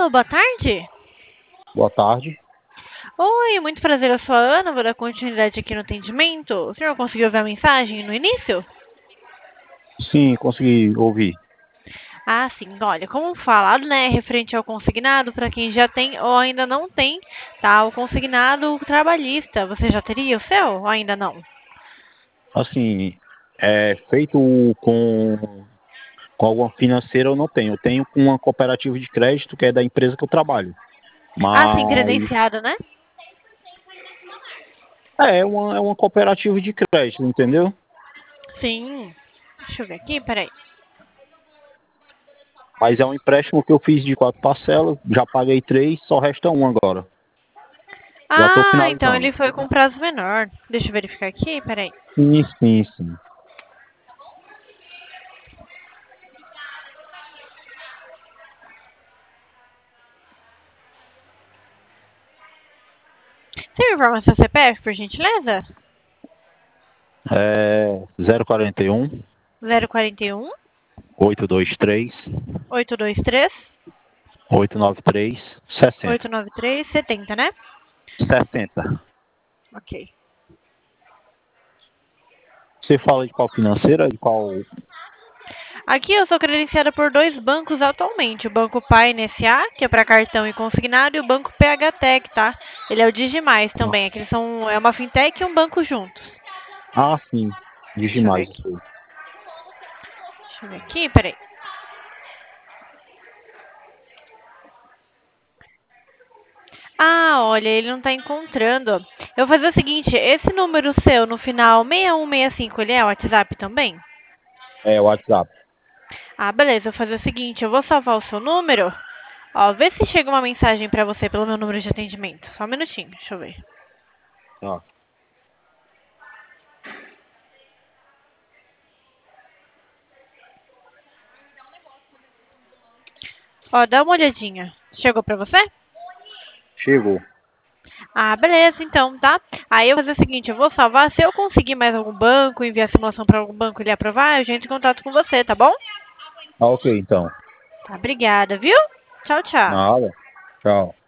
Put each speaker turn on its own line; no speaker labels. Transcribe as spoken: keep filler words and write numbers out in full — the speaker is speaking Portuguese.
Alô, boa tarde.
Boa tarde.
Oi, muito prazer, eu sou a Ana, vou dar continuidade aqui no atendimento. O senhor conseguiu ver a mensagem no início?
Sim, consegui ouvir.
Ah, sim. Olha, como falado, né, referente ao consignado, para quem já tem ou ainda não tem, tá? O consignado trabalhista, você já teria o seu ou ainda não?
Assim, é feito com, com alguma financeira eu não tenho. Eu tenho com uma cooperativa de crédito que é da empresa que eu trabalho.
Ah, sim,
Mas
credenciado, né?
é é uma, é uma cooperativa de crédito, entendeu?
Sim. Deixa eu ver aqui, peraí.
Mas é um empréstimo que eu fiz de quatro parcelas, já paguei três, só resta um agora. Já estou
Ah, então
finalizando.
ele foi com prazo menor. Deixa eu verificar aqui, peraí.
Sim, sim, sim.
Você me informa seu C P F, por gentileza?
É zero quarenta e um,
Zero quarenta e um,
oito dois três,
oito dois três,
oito nove três, sessenta.
oito nove três, setenta, né?
sessenta.
Ok.
Você fala de qual financeira? De qual?
Aqui eu sou credenciada por dois bancos atualmente. O Banco Paine S A, que é para cartão e consignado, e o Banco P H Tech, tá? Ele é o Digimais também. Aqui eles são, é uma fintech e um banco juntos.
Ah, sim. Diz
Deixa eu ver
demais
aqui.
isso aí.
Deixa eu ver aqui, peraí. Ah, olha, ele não tá encontrando. Eu vou fazer o seguinte, esse número seu no final seis um seis cinco, ele é o WhatsApp também?
É, o WhatsApp.
Ah, beleza, eu vou fazer o seguinte, eu vou salvar o seu número. Ó, vê se chega uma mensagem pra você pelo meu número de atendimento. Só um minutinho, deixa eu ver.
Tá.
Ó, dá uma olhadinha. Chegou pra você?
Chegou.
Ah, beleza, então, tá? Aí eu vou fazer o seguinte, eu vou salvar. Se eu conseguir mais algum banco, enviar a simulação para algum banco e ele aprovar, eu entro em contato com você, tá bom?
Ah, ok, então.
Tá, obrigada, viu? Tchau, tchau.
Nada. Tchau.